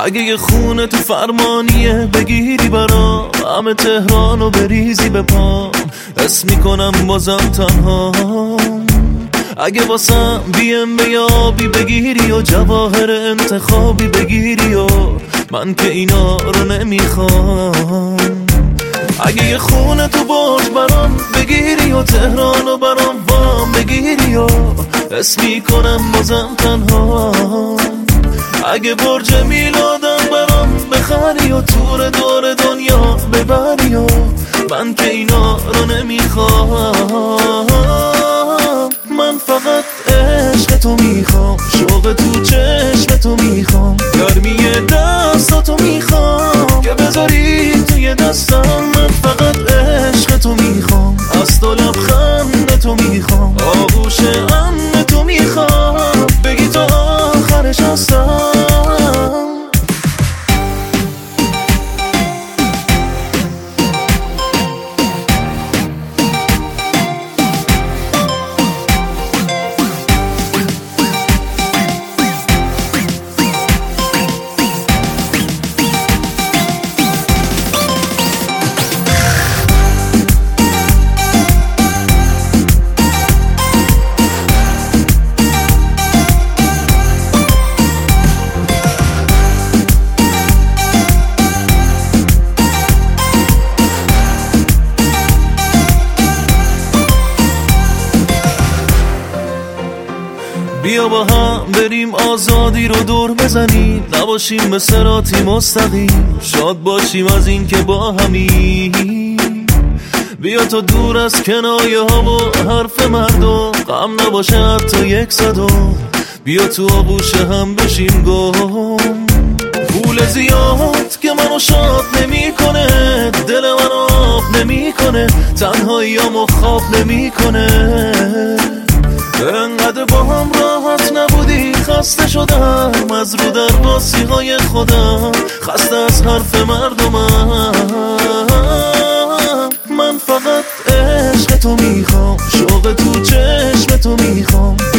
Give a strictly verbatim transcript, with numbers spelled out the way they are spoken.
اگه یه خونه تو فرمانیه بگیری برام، همه تهرانو بریزی به پام، اسم میکنم بازم تنها. اگه واسم بی ام به آبی بگیری و جواهر انتخابی بگیری و من که اینا رو نمیخوام. اگه یه خونه تو برج برام بگیری و تهرانو برام وام بگیری و اسم میکنم بازم تنها. اگه برج میلادم برام بخری و تور دور دنیا ببری و من که اینا رو نمیخوام. من فقط عشق تو میخوام، شوق تو چشم تو میخوام، گرمی دستاتو میخوام که بذاری توی دستم. من فقط عشق تو میخوام، از تو لبخند تو میخوام، آغوش امن تو میخوام، بگی تو آخرش هستم. بیا با هم بریم آزادی رو دور بزنیم، نباشیم به صراطی مستقیم، شاد باشیم از این که با همیم. بیا تو دور از کنایه ها و حرف مردم، غم نباشه حتی یک صدم، بیا تو آغوش هم بشیم گم. پول زیاد که منو شاد نمی کنه، دل منو آب نمی کنه، تنهاییامو خواب نمی کنه. انقدر با هم راحت نبودی، خسته شدم از رو در باسی های خودم، خسته از حرف مردمم. من فقط عشق تو میخوام، شوق تو چشم تو میخوام،